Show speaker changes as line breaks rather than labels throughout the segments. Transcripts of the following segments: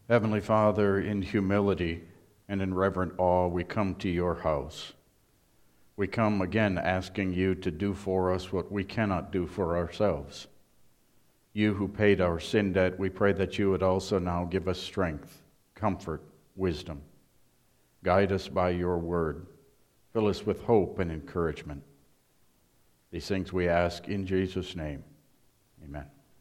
Heavenly Father, in humility and in reverent awe, we come to your house. We come again asking you to do for us what we cannot do for ourselves. You who paid our sin debt, we pray that you would also now give us strength, comfort, wisdom. Guide us by your word. Fill us with hope and encouragement. These things we ask in Jesus' name. Amen.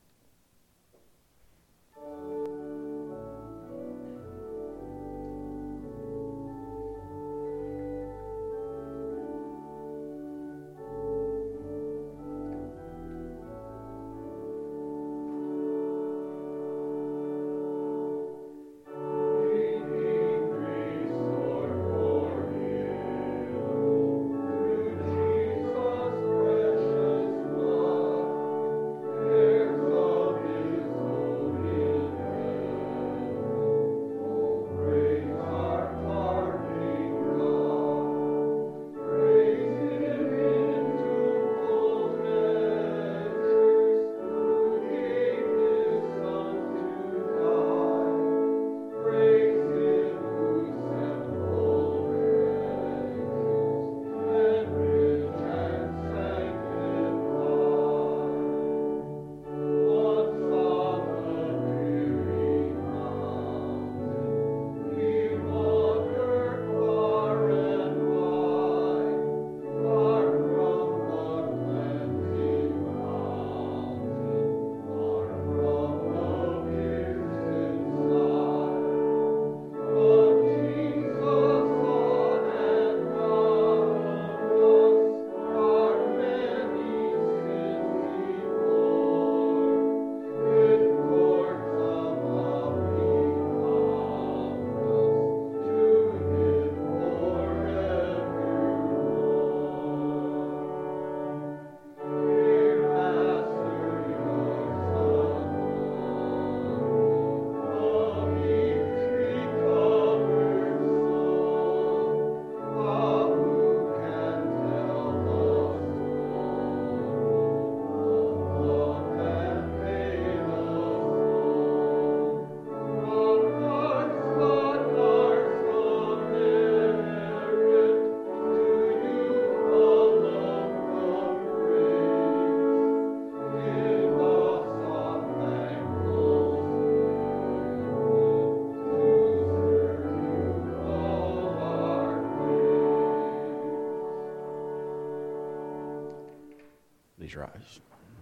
Please rise.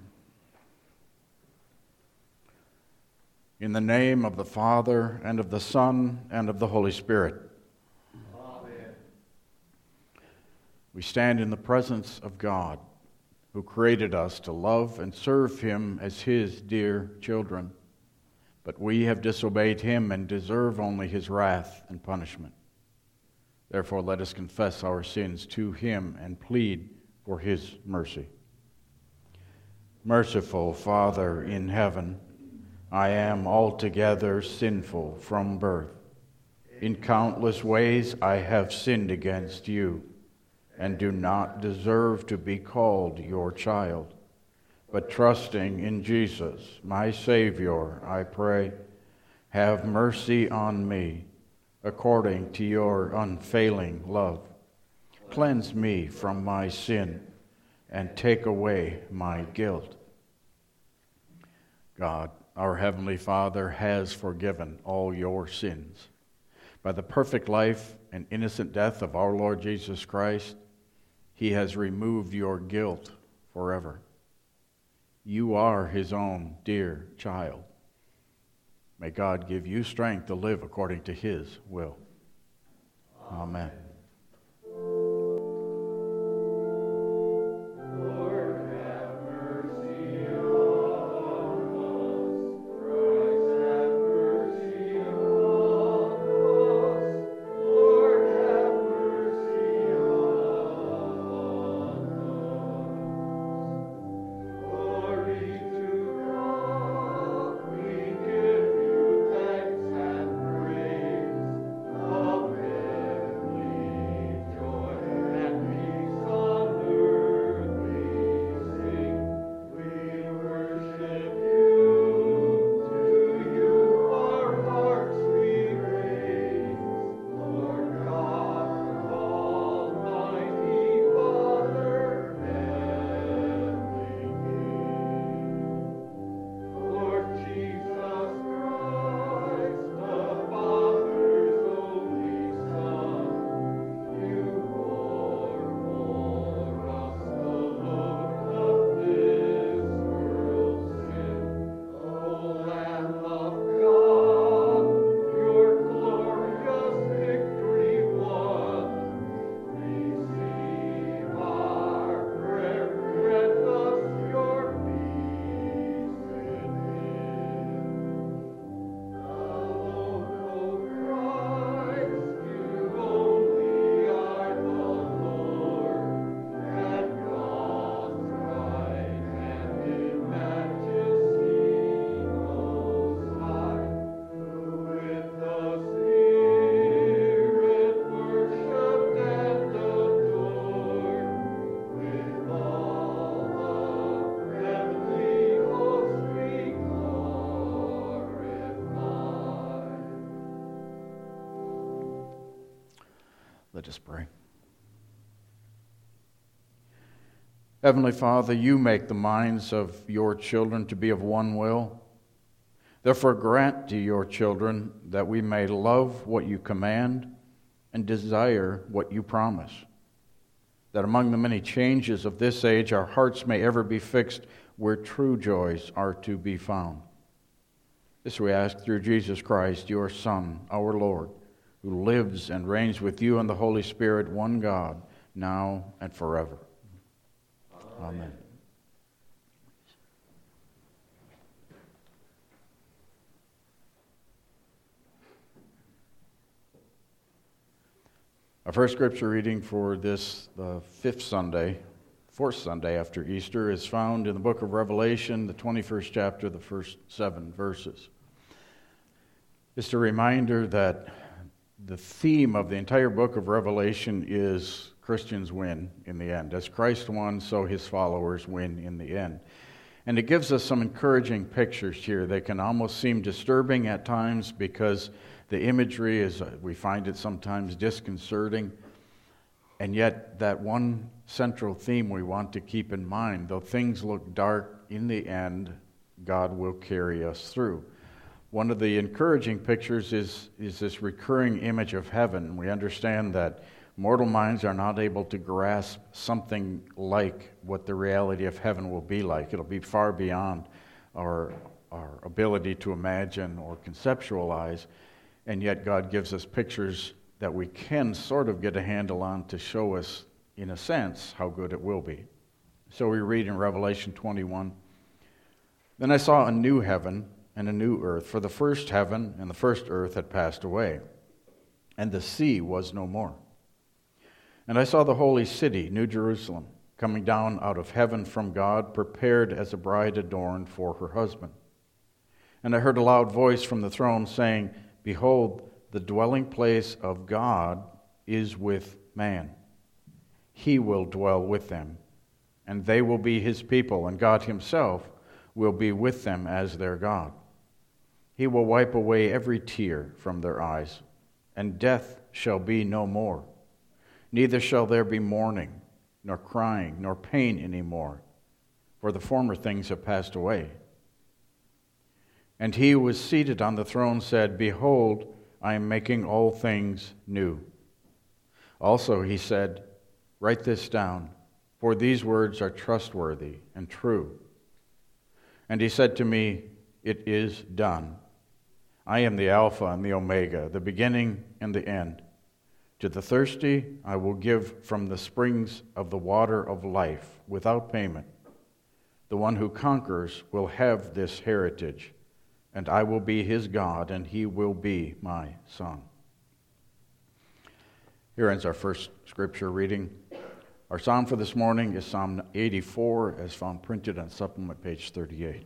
In the name of the Father, and of the Son, and of the Holy Spirit.
Amen.
We stand in the presence of God, who created us to love and serve him as his dear children. But we have disobeyed him and deserve only his wrath and punishment. Therefore, let us confess our sins to him and plead for his mercy. Merciful Father in heaven, I am altogether sinful from birth. In countless ways I have sinned against you, and do not deserve to be called your child. But trusting in Jesus, my Savior, I pray, have mercy on me, according to your unfailing love. Cleanse me from my sin, and take away my guilt. God, our Heavenly Father, has forgiven all your sins. By the perfect life and innocent death of our Lord Jesus Christ, he has removed your guilt forever. You are his own dear child. May God give you strength to live according to his will. Amen. Let us pray. Heavenly Father, you make the minds of your children to be of one will. Therefore grant to your children that we may love what you command and desire what you promise, that among the many changes of this age our hearts may ever be fixed where true joys are to be found. This we ask through Jesus Christ, your Son, our Lord, who lives and reigns with you and the Holy Spirit, one God, now and forever. Amen. Our first scripture reading for this, the fourth Sunday after Easter, is found in the book of Revelation, the 21st chapter, the first 7 verses. Just a reminder that the theme of the entire book of Revelation is Christians win in the end. As Christ won, so his followers win in the end. And it gives us some encouraging pictures here. They can almost seem disturbing at times because the imagery is, we find it sometimes disconcerting. And yet that one central theme we want to keep in mind, though things look dark, in the end, God will carry us through. One of the encouraging pictures is this recurring image of heaven. We understand that mortal minds are not able to grasp something like what the reality of heaven will be like. It'll be far beyond our ability to imagine or conceptualize, and yet God gives us pictures that we can sort of get a handle on to show us, in a sense, how good it will be. So we read in Revelation 21, "Then I saw a new heaven and a new earth, for the first heaven and the first earth had passed away, and the sea was no more. And I saw the holy city, New Jerusalem, coming down out of heaven from God, prepared as a bride adorned for her husband. And I heard a loud voice from the throne saying, 'Behold, the dwelling place of God is with man. He will dwell with them, and they will be his people, and God himself will be with them as their God. He will wipe away every tear from their eyes, and death shall be no more. Neither shall there be mourning, nor crying, nor pain any more, for the former things have passed away.' And he who was seated on the throne said, 'Behold, I am making all things new.' Also he said, 'Write this down, for these words are trustworthy and true.' And he said to me, 'It is done. I am the Alpha and the Omega, the beginning and the end. To the thirsty I will give from the springs of the water of life without payment. The one who conquers will have this heritage, and I will be his God, and he will be my son.'" Here ends our first scripture reading. Our psalm for this morning is Psalm 84, as found printed on supplement page 38.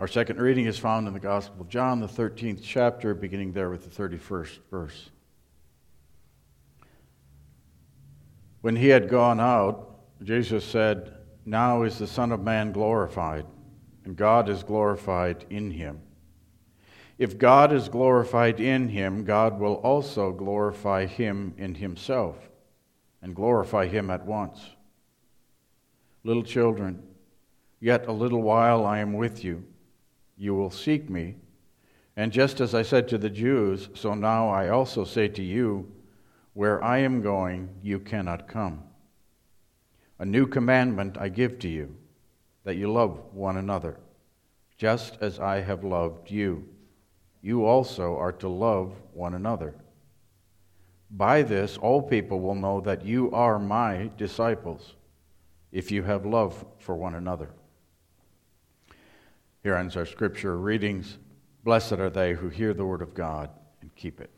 Our second reading is found in the Gospel of John, the 13th chapter, beginning there with the 31st verse. When he had gone out, Jesus said, "Now is the Son of Man glorified, and God is glorified in him. If God is glorified in him, God will also glorify him in himself, and glorify him at once. Little children, yet a little while I am with you. You will seek me, and just as I said to the Jews, so now I also say to you, where I am going, you cannot come. A new commandment I give to you, that you love one another, just as I have loved you. You also are to love one another. By this, all people will know that you are my disciples, if you have love for one another." Here ends our scripture readings. Blessed are they who hear the word of God and keep it.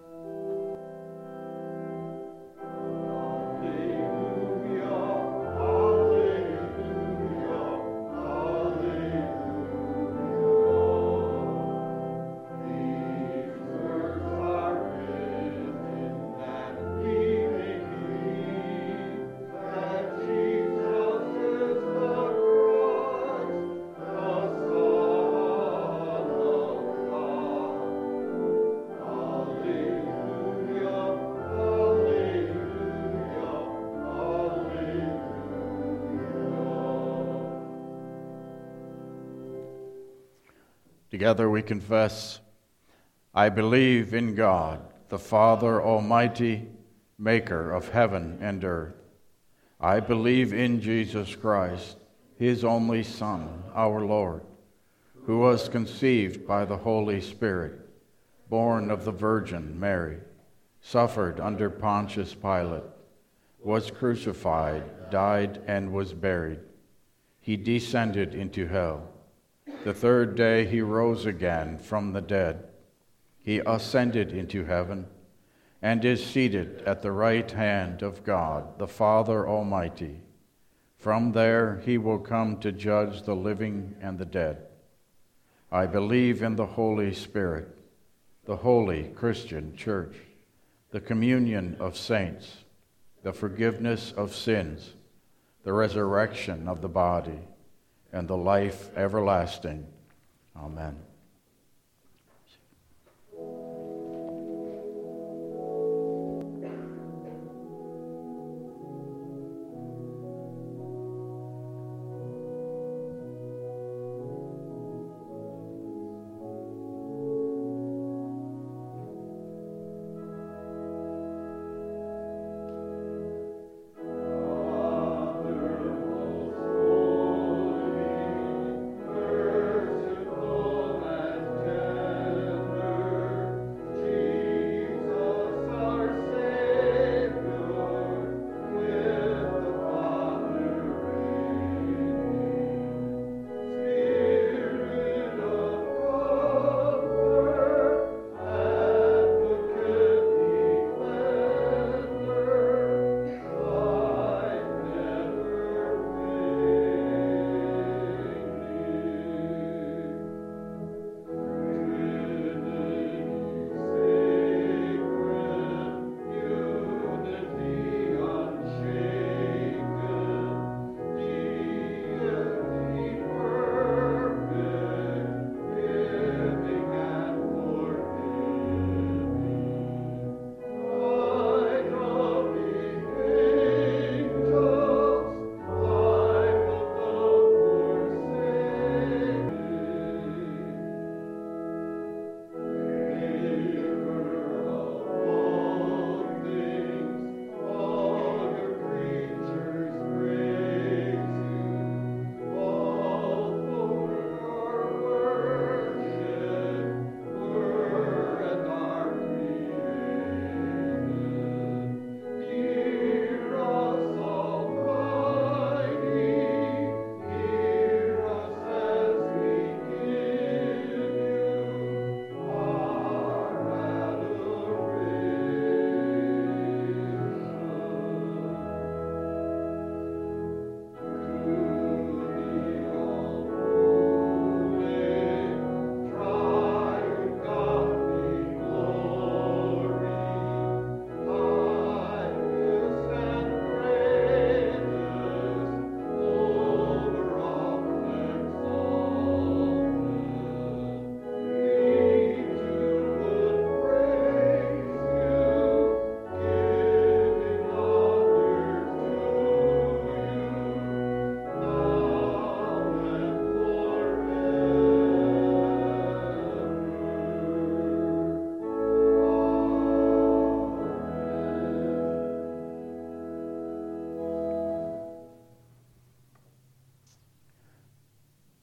Together we confess, I believe in God, the Father Almighty, maker of heaven and earth. I believe in Jesus Christ, his only Son, our Lord, who was conceived by the Holy Spirit, born of the Virgin Mary, suffered under Pontius Pilate, was crucified, died, and was buried. He descended into hell. The third day he rose again from the dead. He ascended into heaven and is seated at the right hand of God, the Father Almighty. From there he will come to judge the living and the dead. I believe in the Holy Spirit, the holy Christian Church, the communion of saints, the forgiveness of sins, the resurrection of the body, and the life everlasting. Amen.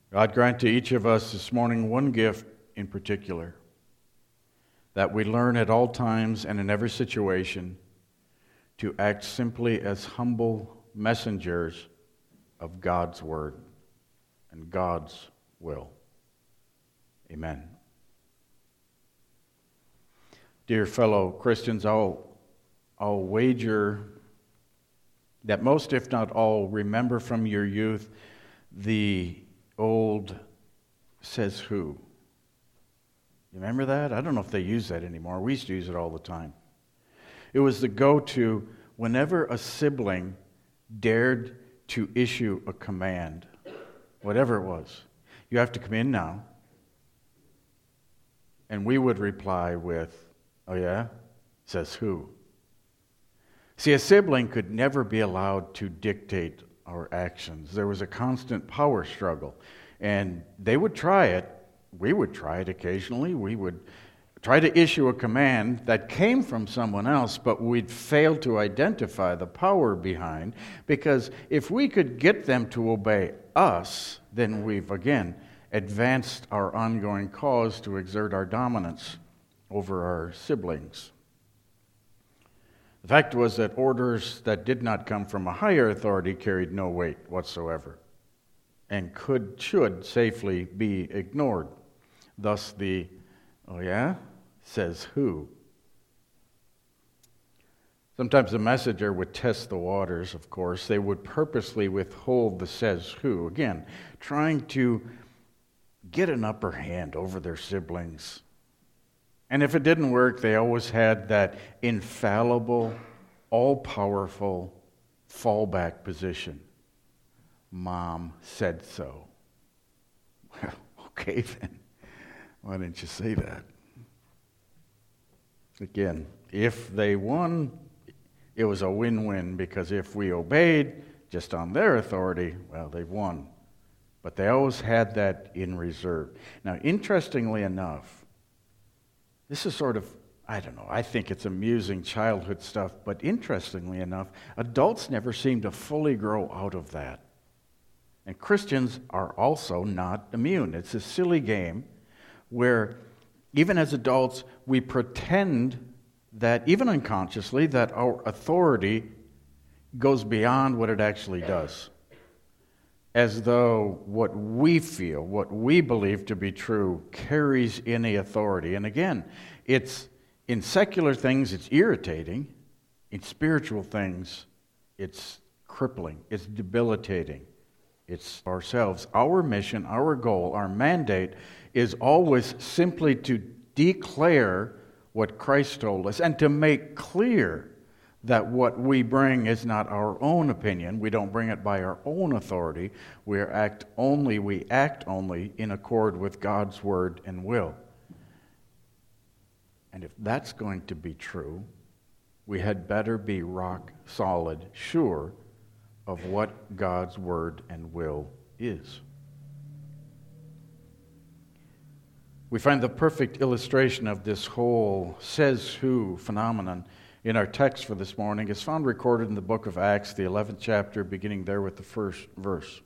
God grant to each of us this morning one gift in particular, that we learn at all times and in every situation to act simply as humble messengers of God's word and God's will. Amen. Dear fellow Christians, I'll wager that most, if not all, remember from your youth the old "says who." You remember that? I don't know if they use that anymore. We used to use it all the time. It was the go-to whenever a sibling dared to issue a command, whatever it was. You have to come in now. And we would reply with, "Oh yeah? Says who?" See, a sibling could never be allowed to dictate our actions. There was a constant power struggle. And they would try it. We would try it occasionally. We would try to issue a command that came from someone else, but we'd fail to identify the power behind, because if we could get them to obey us, then we've, again, advanced our ongoing cause to exert our dominance over our siblings. The fact was that orders that did not come from a higher authority carried no weight whatsoever and should safely be ignored. Thus the, "Oh yeah? Says who?" Sometimes the messenger would test the waters, of course. They would purposely withhold the "says who," again, trying to get an upper hand over their siblings. And if it didn't work, they always had that infallible, all-powerful fallback position. "Mom said so." Well, okay then. Why didn't you say that? Again, if they won, it was a win-win, because if we obeyed just on their authority, well, they've won. But they always had that in reserve. Now, interestingly enough, this is sort of, I don't know, I think it's amusing childhood stuff, but interestingly enough, adults never seem to fully grow out of that. And Christians are also not immune. It's a silly game where even as adults, we pretend that, even unconsciously, that our authority goes beyond what it actually does. As though what we feel, what we believe to be true, carries any authority. And again, it's in secular things, it's irritating. In spiritual things, it's crippling, it's debilitating. It's ourselves. Our mission, our goal, our mandate is always simply to declare what Christ told us and to make clear that what we bring is not our own opinion. We don't bring it by our own authority. We act only in accord with God's word and will. And if that's going to be true, we had better be rock solid, sure of what God's word and will is. We find the perfect illustration of this whole "says who" phenomenon in our text for this morning. It's found recorded in the book of Acts, the 11th chapter, beginning there with the first verse.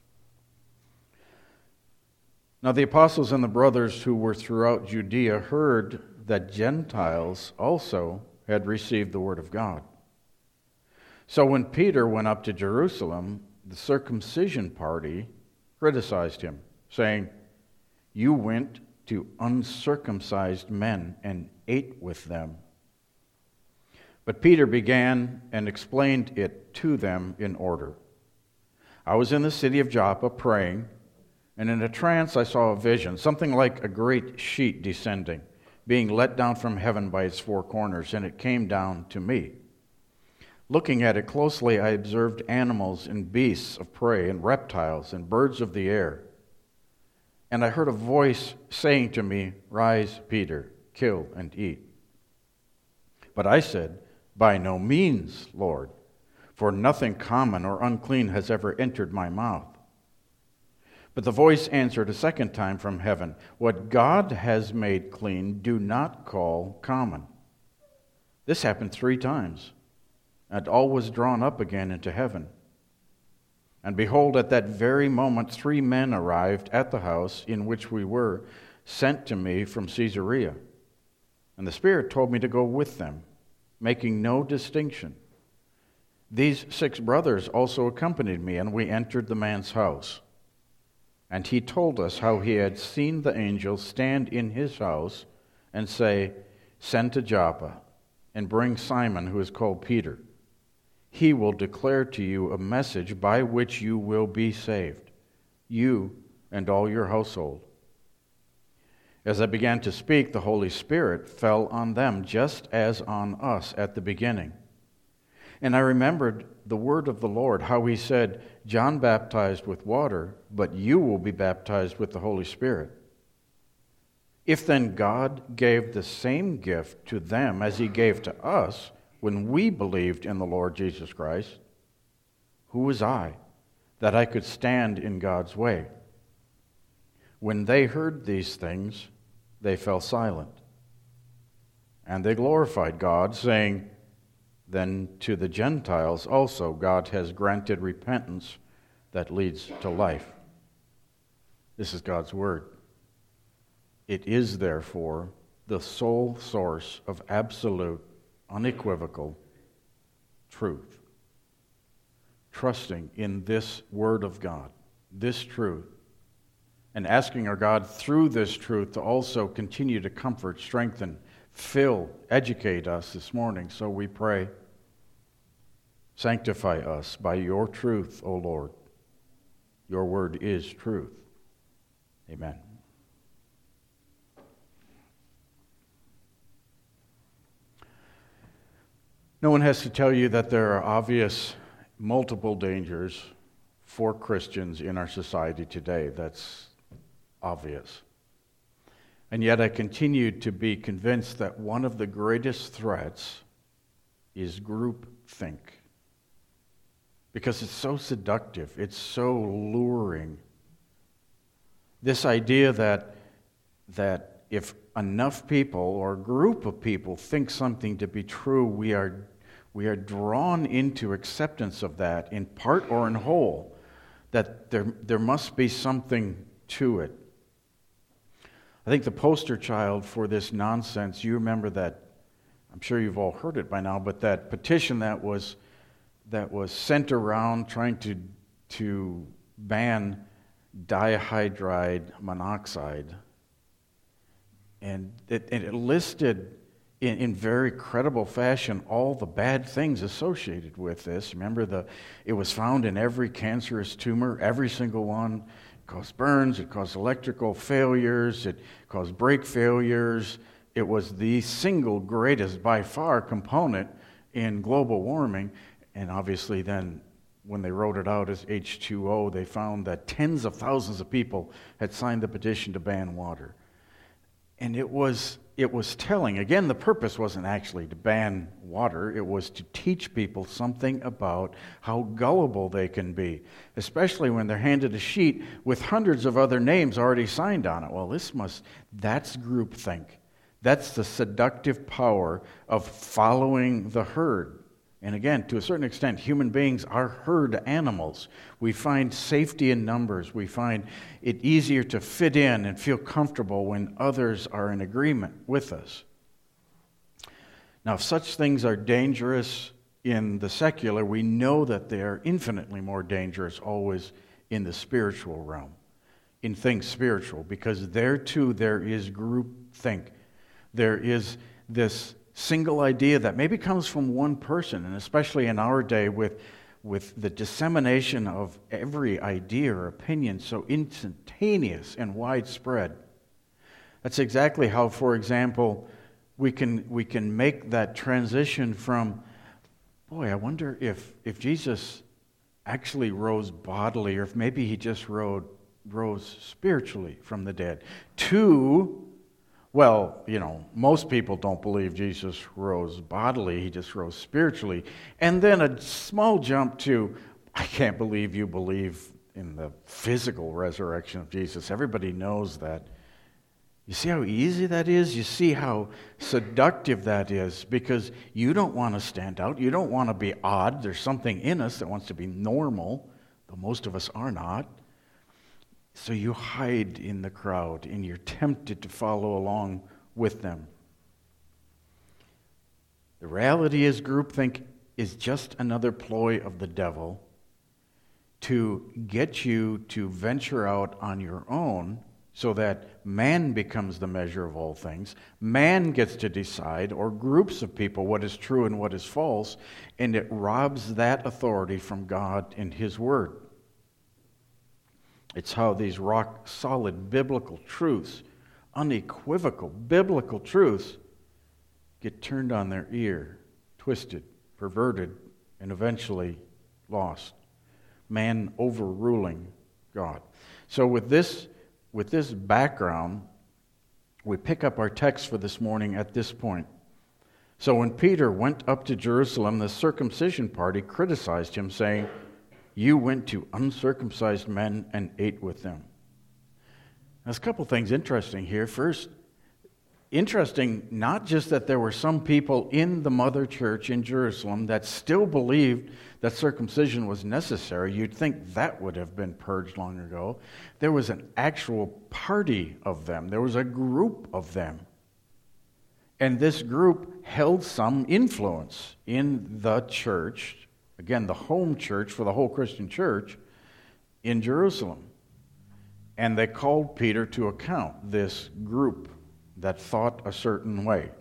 "Now the apostles and the brothers who were throughout Judea heard that Gentiles also had received the word of God. So when Peter went up to Jerusalem, the circumcision party criticized him, saying, 'You went to uncircumcised men and ate with them.' But Peter began and explained it to them in order. 'I was in the city of Joppa praying, and in a trance I saw a vision, something like a great sheet descending, being let down from heaven by its four corners, and it came down to me. Looking at it closely, I observed animals and beasts of prey and reptiles and birds of the air. And I heard a voice saying to me, "Rise, Peter, kill and eat." But I said, "By no means, Lord, for nothing common or unclean has ever entered my mouth." But the voice answered a second time from heaven, "What God has made clean, do not call common." This happened 3 times, and all was drawn up again into heaven. And behold, at that very moment 3 men arrived at the house in which we were, sent to me from Caesarea. And the Spirit told me to go with them, making no distinction. These 6 brothers also accompanied me, and we entered the man's house. And he told us how he had seen the angel stand in his house and say, "Send to Joppa, and bring Simon, who is called Peter. He will declare to you a message by which you will be saved, you and all your household." As I began to speak, the Holy Spirit fell on them, just as on us at the beginning. And I remembered the word of the Lord, how he said, "John baptized with water, but you will be baptized with the Holy Spirit." If then God gave the same gift to them as he gave to us when we believed in the Lord Jesus Christ, who was I that I could stand in God's way? When they heard these things, they fell silent. And they glorified God, saying, "Then to the Gentiles also God has granted repentance that leads to life." This is God's word. It is, therefore, the sole source of absolute, unequivocal truth. Trusting in this word of God, this truth, and asking our God through this truth to also continue to comfort, strengthen, fill, educate us this morning. So we pray, sanctify us by your truth, O Lord. Your word is truth. Amen. No one has to tell you that there are obvious multiple dangers for Christians in our society today. That's obvious. And yet I continue to be convinced that one of the greatest threats is groupthink. Because it's so seductive, it's so luring. This idea that if enough people or a group of people think something to be true, we are drawn into acceptance of that in part or in whole, that there must be something to it. I think the poster child for this nonsense, you remember that, I'm sure you've all heard it by now, but that petition that was sent around trying to ban dihydride monoxide. And it listed in very credible fashion all the bad things associated with this. Remember, it was found in every cancerous tumor, every single one. It caused burns, it caused electrical failures, it caused brake failures. It was the single greatest, by far, component in global warming. And obviously then, when they wrote it out as H2O, they found that tens of thousands of people had signed the petition to ban water. And it was telling. Again, the purpose wasn't actually to ban water. It was to teach people something about how gullible they can be, especially when they're handed a sheet with hundreds of other names already signed on it. Well, that's groupthink. That's the seductive power of following the herd. And again, to a certain extent, human beings are herd animals. We find safety in numbers. We find it easier to fit in and feel comfortable when others are in agreement with us. Now, if such things are dangerous in the secular, we know that they are infinitely more dangerous always in the spiritual realm, in things spiritual, because there too there is groupthink. There is this single idea that maybe comes from one person, and especially in our day with the dissemination of every idea or opinion so instantaneous and widespread. That's exactly how, for example, we can make that transition from, boy, I wonder if Jesus actually rose bodily, or if maybe he just rose spiritually from the dead, to, well, most people don't believe Jesus rose bodily, he just rose spiritually. And then a small jump to, I can't believe you believe in the physical resurrection of Jesus. Everybody knows that. You see how easy that is? You see how seductive that is, because you don't want to stand out. You don't want to be odd. There's something in us that wants to be normal, though most of us are not. So you hide in the crowd, and you're tempted to follow along with them. The reality is, groupthink is just another ploy of the devil to get you to venture out on your own so that man becomes the measure of all things. Man gets to decide, or groups of people, what is true and what is false, and it robs that authority from God and His Word. It's how these rock-solid biblical truths, unequivocal biblical truths, get turned on their ear, twisted, perverted, and eventually lost. Man overruling God. So with this background, we pick up our text for this morning at this point. So when Peter went up to Jerusalem, the circumcision party criticized him, saying, "You went to uncircumcised men and ate with them." There's a couple things interesting here. First, interesting not just that there were some people in the mother church in Jerusalem that still believed that circumcision was necessary. You'd think that would have been purged long ago. There was an actual party of them. There was a group of them. And this group held some influence in the church, again, the home church for the whole Christian church in Jerusalem. And they called Peter to account, this group that thought a certain way.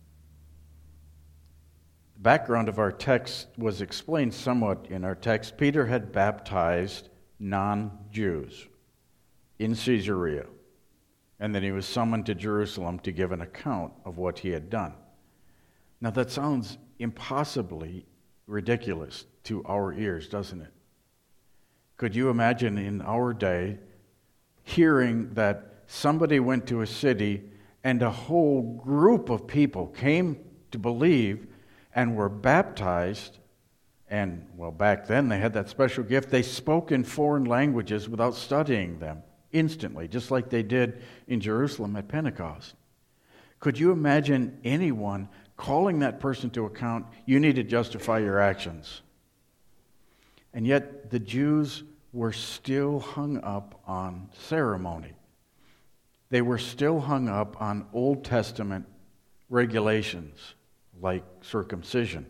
The background of our text was explained somewhat in our text. Peter had baptized non-Jews in Caesarea, and then he was summoned to Jerusalem to give an account of what he had done. Now that sounds impossibly ridiculous to our ears, doesn't it? Could you imagine in our day hearing that somebody went to a city and a whole group of people came to believe and were baptized, and, well, back then they had that special gift. They spoke in foreign languages without studying them instantly, just like they did in Jerusalem at Pentecost. Could you imagine anyone calling that person to account? You need to justify your actions. And yet the Jews were still hung up on ceremony. They were still hung up on Old Testament regulations like circumcision.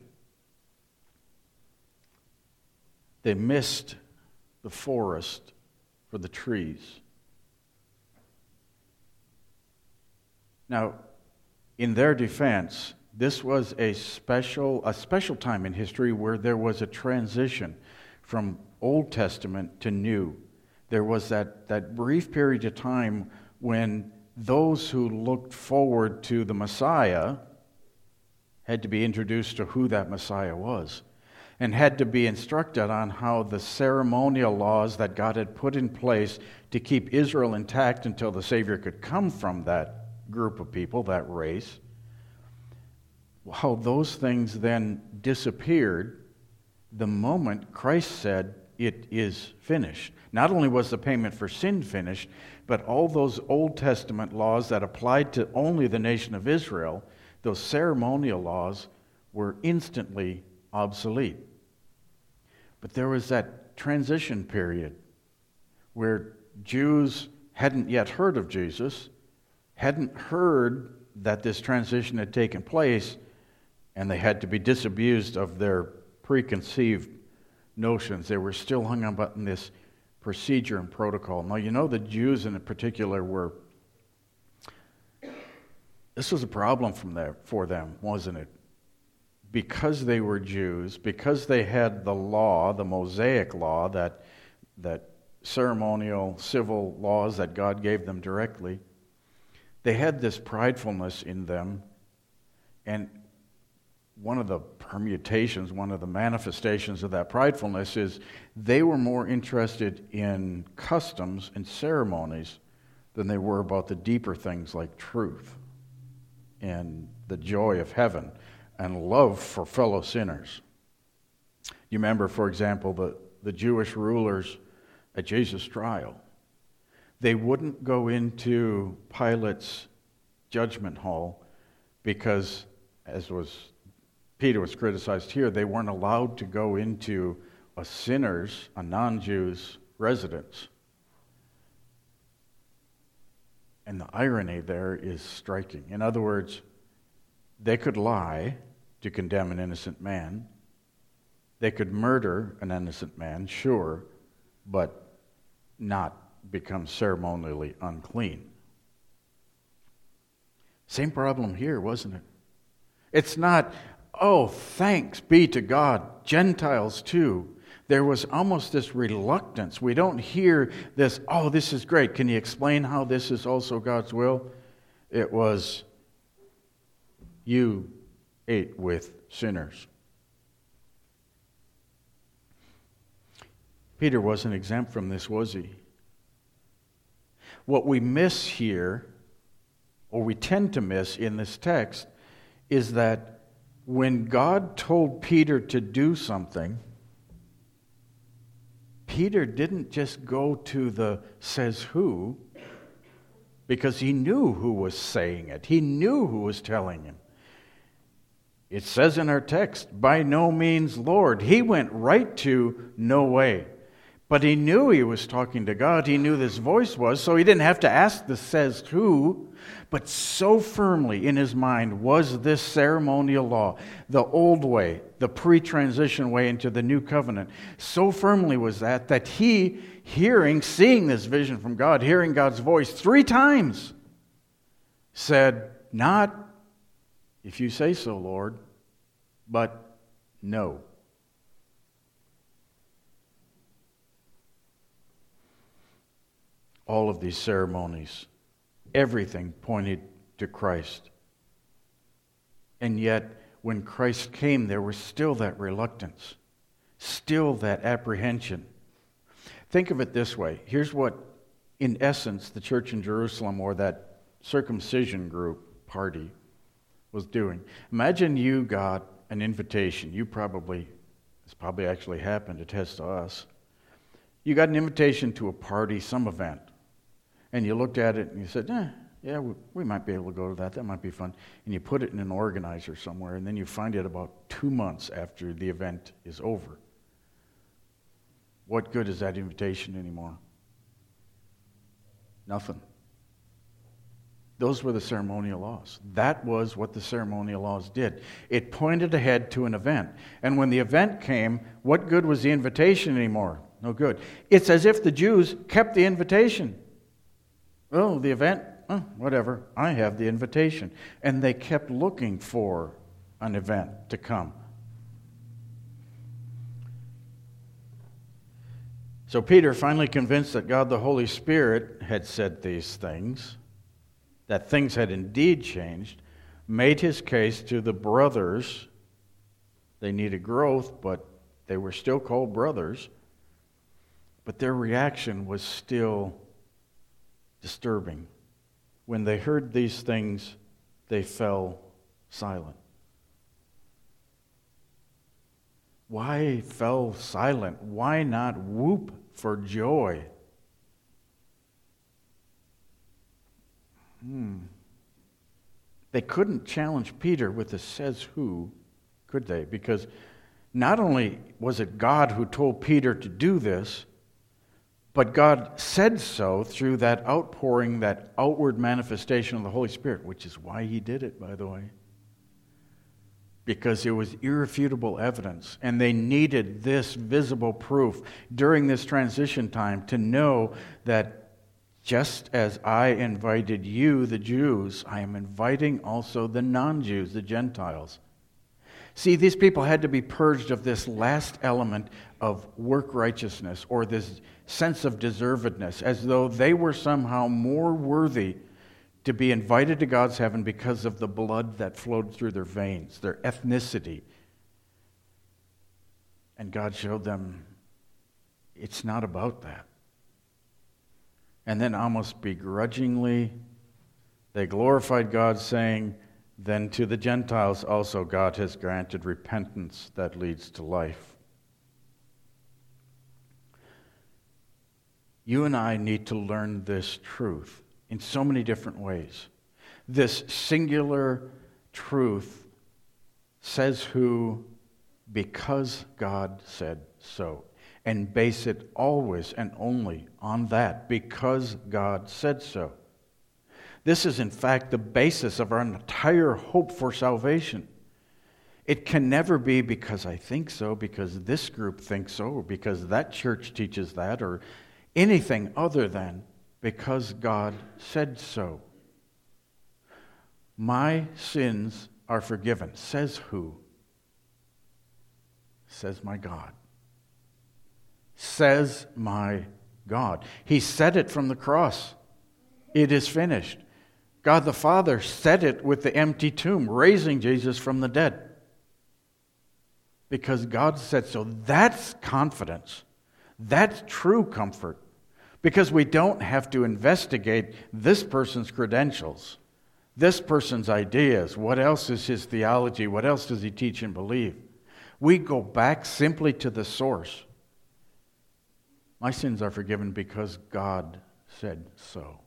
They missed the forest for the trees. Now, in their defense, this was a special time in history where there was a transition from Old Testament to New. There was that brief period of time when those who looked forward to the Messiah had to be introduced to who that Messiah was, and had to be instructed on how the ceremonial laws that God had put in place to keep Israel intact until the Savior could come from that group of people, that race, how those things then disappeared the moment Christ said, "It is finished." Not only was the payment for sin finished, but all those Old Testament laws that applied to only the nation of Israel, those ceremonial laws, were instantly obsolete. But there was that transition period where Jews hadn't yet heard of Jesus, hadn't heard that this transition had taken place, and they had to be disabused of their preconceived notions. They were still hung up on this procedure and protocol. Now, you know, the Jews in particular this was a problem for them, wasn't it? Because they were Jews, because they had the law, the Mosaic law, that ceremonial, civil laws that God gave them directly, they had this pridefulness in them, and one of the permutations, one of the manifestations of that pridefulness is they were more interested in customs and ceremonies than they were about the deeper things like truth and the joy of heaven and love for fellow sinners. You remember, for example, the Jewish rulers at Jesus' trial. They wouldn't go into Pilate's judgment hall because, as Peter was criticized here, they weren't allowed to go into a sinner's, a non-Jew's residence. And the irony there is striking. In other words, they could lie to condemn an innocent man. They could murder an innocent man, sure, but not become ceremonially unclean. Same problem here, wasn't it? It's not, oh, thanks be to God, Gentiles too. There was almost this reluctance. We don't hear this, oh, this is great. Can you explain how this is also God's will? It was, you ate with sinners. Peter wasn't exempt from this, was he? What we miss here, or we tend to miss in this text, is that when God told Peter to do something, Peter didn't just go to the says who, because he knew who was saying it. He knew who was telling him. It says in our text, by no means, Lord. He went right to no way. But he knew he was talking to God. He knew this voice was, so he didn't have to ask the says who. But so firmly in his mind was this ceremonial law, the old way, the pre-transition way into the new covenant. So firmly was that he, seeing this vision from God, hearing God's voice 3 times, said, not if you say so, Lord, but no. All of these ceremonies, everything pointed to Christ. And yet, when Christ came, there was still that reluctance, still that apprehension. Think of it this way. Here's what, in essence, the church in Jerusalem, or that circumcision group party, was doing. Imagine you got an invitation. It's probably actually happened, it has to us. You got an invitation to a party, some event. And you looked at it and you said, yeah, we might be able to go to that. That might be fun. And you put it in an organizer somewhere, and then you find it about 2 months after the event is over. What good is that invitation anymore? Nothing. Those were the ceremonial laws. That was what the ceremonial laws did. It pointed ahead to an event. And when the event came, what good was the invitation anymore? No good. It's as if the Jews kept the invitation. Oh, the event? Oh, whatever. I have the invitation. And they kept looking for an event to come. So Peter, finally convinced that God the Holy Spirit had said these things, that things had indeed changed, made his case to the brothers. They needed growth, but they were still called brothers. But their reaction was still disturbing. When they heard these things, they fell silent. Why fell silent? Why not whoop for joy? They couldn't challenge Peter with the says who, could they? Because not only was it God who told Peter to do this, but God said so through that outpouring, that outward manifestation of the Holy Spirit, which is why he did it, by the way. Because it was irrefutable evidence, and they needed this visible proof during this transition time to know that just as I invited you, the Jews, I am inviting also the non-Jews, the Gentiles. See, these people had to be purged of this last element of work righteousness, or this sense of deservedness, as though they were somehow more worthy to be invited to God's heaven because of the blood that flowed through their veins, their ethnicity. And God showed them it's not about that. And then almost begrudgingly, they glorified God, saying, then to the Gentiles also God has granted repentance that leads to life. You and I need to learn this truth in so many different ways. This singular truth says who because God said so. And base it always and only on that, because God said so. This is, in fact, the basis of our entire hope for salvation. It can never be because I think so, because this group thinks so, or because that church teaches that, or anything other than because God said so. My sins are forgiven. Says who? Says my God. Says my God. He said it from the cross. It is finished. God the Father said it with the empty tomb, raising Jesus from the dead. Because God said so. That's confidence. That's true comfort. Because we don't have to investigate this person's credentials, this person's ideas. What else is his theology? What else does he teach and believe? We go back simply to the source. My sins are forgiven because God said so.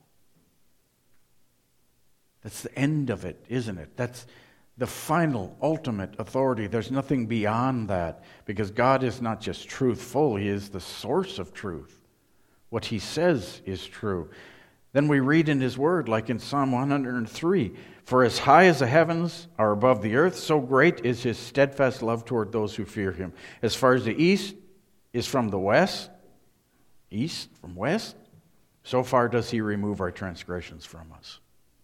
That's the end of it, isn't it? That's the final, ultimate authority. There's nothing beyond that, because God is not just truthful, He is the source of truth. What He says is true. Then we read in His Word, like in Psalm 103, "For as high as the heavens are above the earth, so great is His steadfast love toward those who fear Him. As far as the east is from the west," east from west, "so far does He remove our transgressions from us."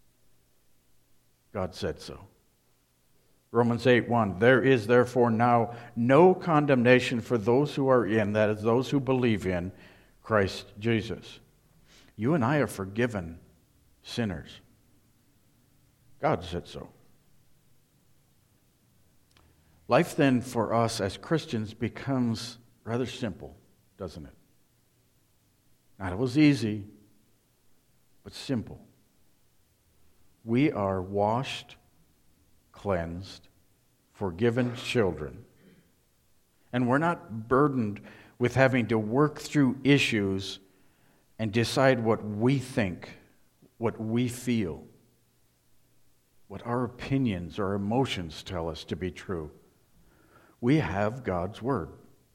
God said so. Romans 8:1, "There is therefore now no condemnation for those who are in," that is, those who believe in, "Christ Jesus." You and I are forgiven sinners. God said so. Life then for us as Christians becomes rather simple, doesn't it? Not always easy, but simple. We are washed, cleansed, forgiven children. And we're not burdened with having to work through issues and decide what we think, what we feel, what our opinions or emotions tell us to be true. We have God's Word.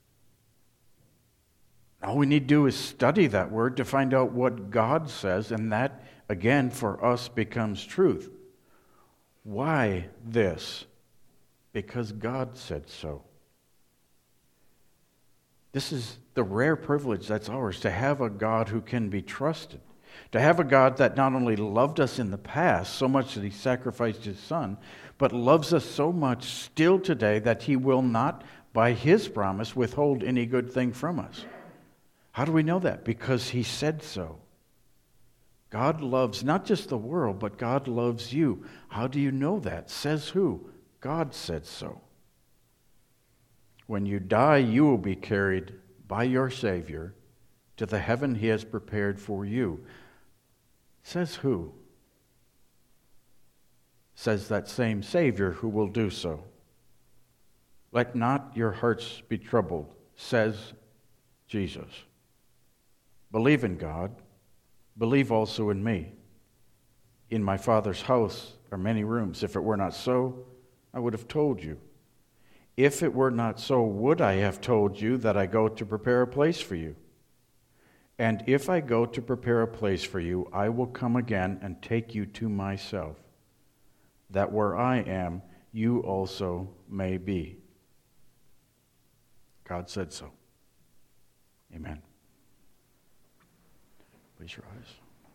All we need to do is study that Word to find out what God says, and that, again, for us becomes truth. Why this? Because God said so. This is the rare privilege that's ours, to have a God who can be trusted. To have a God that not only loved us in the past so much that He sacrificed His Son, but loves us so much still today that He will not, by His promise, withhold any good thing from us. How do we know that? Because He said so. God loves not just the world, but God loves you. How do you know that? Says who? God said so. When you die, you will be carried by your Savior to the heaven He has prepared for you. Says who? Says that same Savior who will do so. Let not your hearts be troubled, says Jesus. Believe in God. Believe also in me. In my Father's house are many rooms. If it were not so, I would have told you. If it were not so, would I have told you that I go to prepare a place for you? And if I go to prepare a place for you, I will come again and take you to myself, that where I am, you also may be. God said so. Amen. Please rise.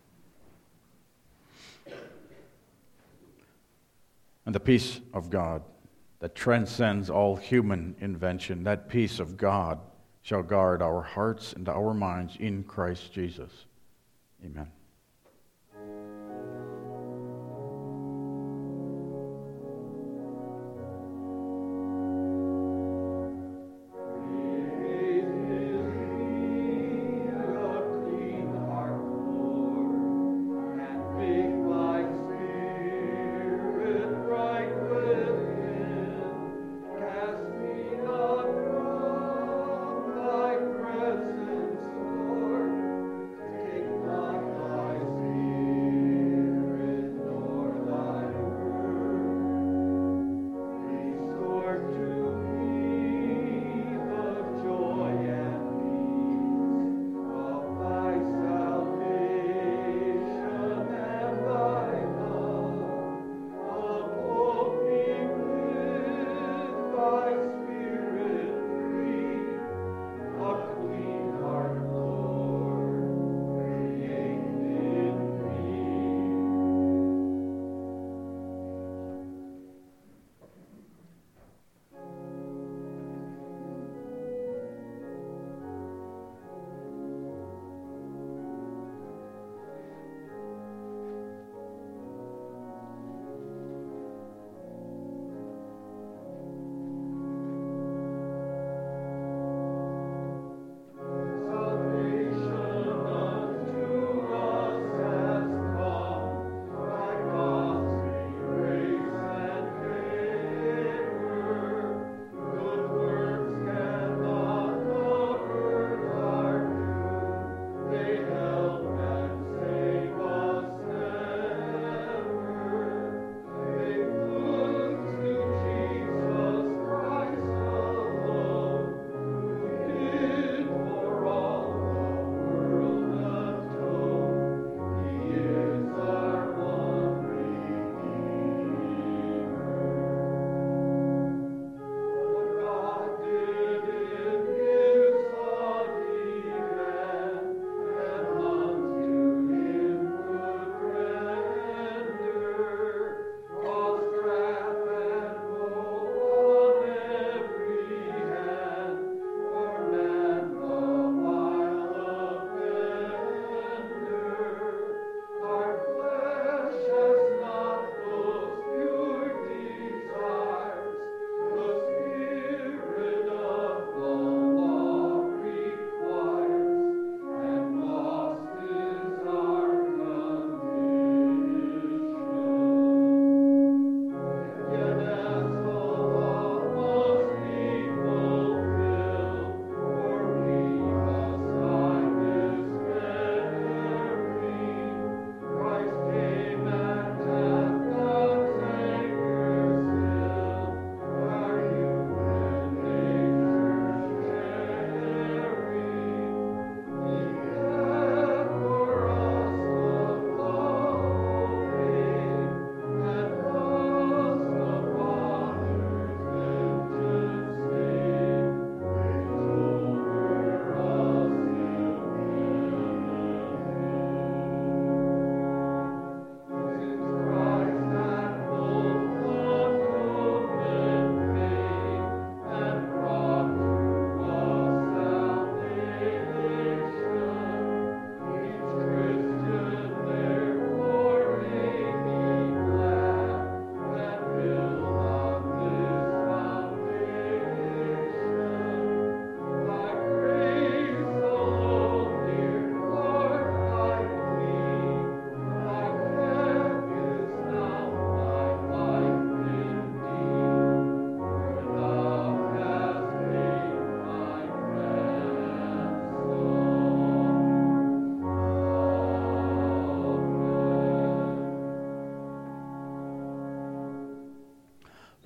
And the peace of God that transcends all human invention, that peace of God shall guard our hearts and our minds in Christ Jesus. Amen.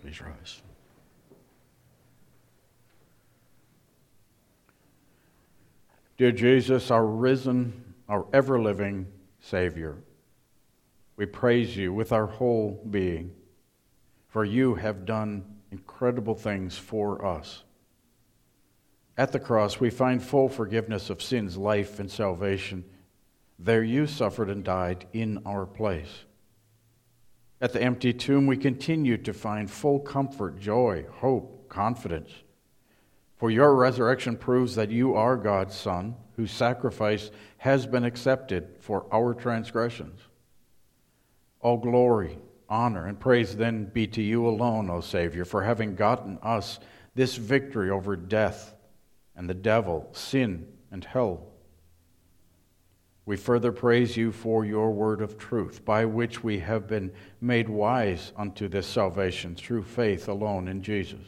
Please rise. Dear Jesus, our risen, our ever-living Savior, we praise you with our whole being, for you have done incredible things for us. At the cross, we find full forgiveness of sins, life, and salvation. There you suffered and died in our place. At the empty tomb, we continue to find full comfort, joy, hope, confidence. For your resurrection proves that you are God's Son, whose sacrifice has been accepted for our transgressions. All glory, honor, and praise then be to you alone, O Savior, for having gotten us this victory over death and the devil, sin, and hell. We further praise you for your word of truth, by which we have been made wise unto this salvation through faith alone in Jesus.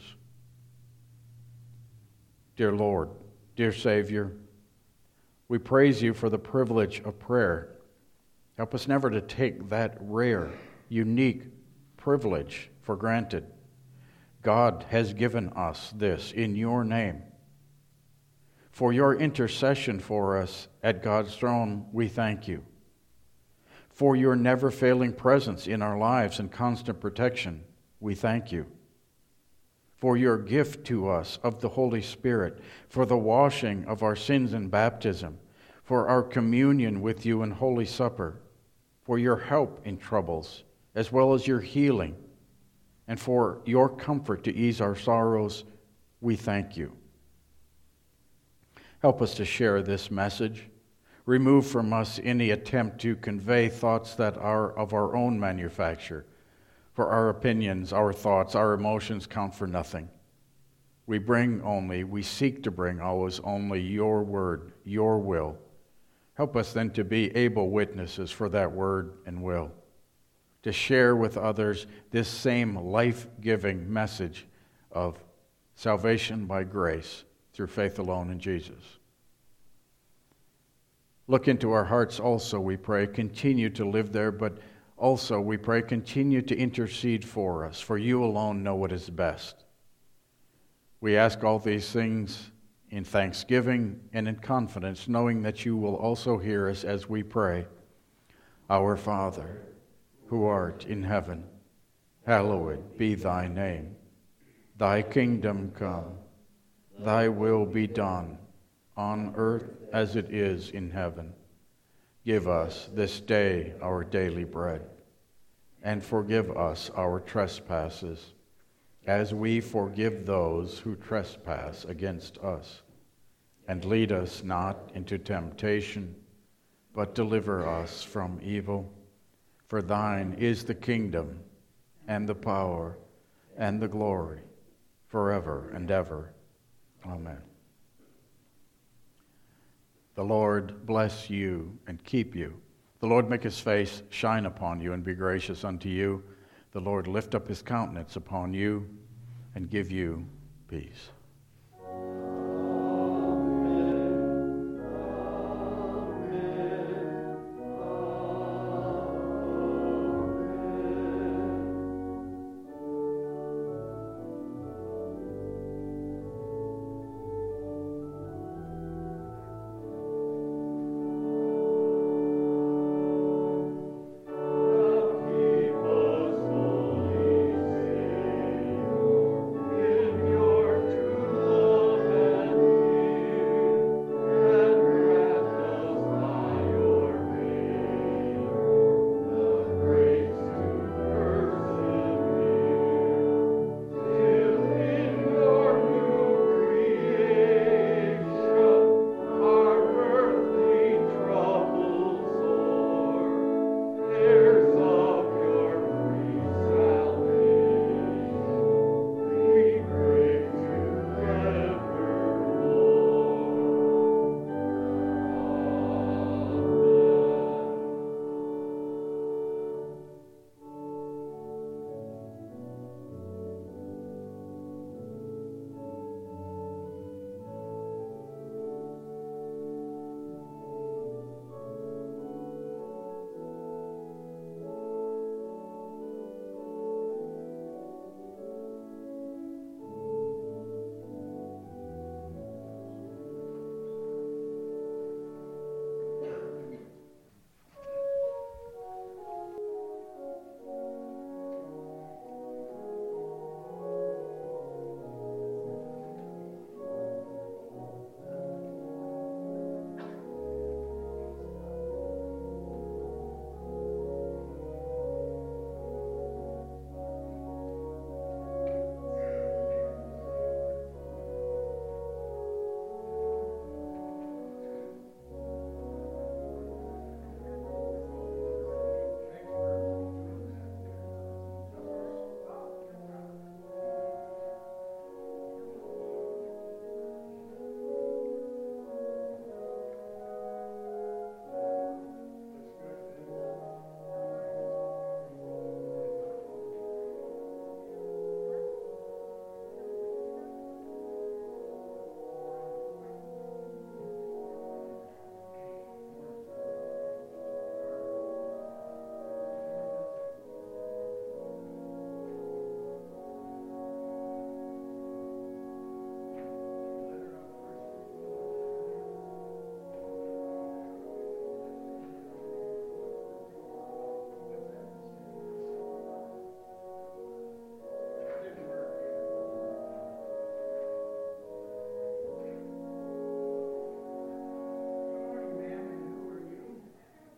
Dear Lord, dear Savior, we praise you for the privilege of prayer. Help us never to take that rare, unique privilege for granted. God has given us this in your name. For your intercession for us at God's throne, we thank you. For your never-failing presence in our lives and constant protection, we thank you. For your gift to us of the Holy Spirit, for the washing of our sins in baptism, for our communion with you in Holy Supper, for your help in troubles, as well as your healing, and for your comfort to ease our sorrows, we thank you. Help us to share this message. Remove from us any attempt to convey thoughts that are of our own manufacture. For our opinions, our thoughts, our emotions count for nothing. We seek to bring always only your word, your will. Help us then to be able witnesses for that word and will, to share with others this same life-giving message of salvation by grace through faith alone in Jesus. Look into our hearts also, we pray. Continue to live there, but also, we pray, continue to intercede for us, for you alone know what is best. We ask all these things in thanksgiving and in confidence, knowing that you will also hear us as we pray. Our Father, who art in heaven, hallowed be thy name. Thy kingdom come, thy will be done, on earth as it is in heaven. Give us this day our daily bread, and forgive us our trespasses, as we forgive those who trespass against us. And lead us not into temptation, but deliver us from evil. For thine is the kingdom, and the power, and the glory, forever and ever. Amen. The Lord bless you and keep you. The Lord make his face shine upon you and be gracious unto you. The Lord lift up his countenance upon you and give you peace.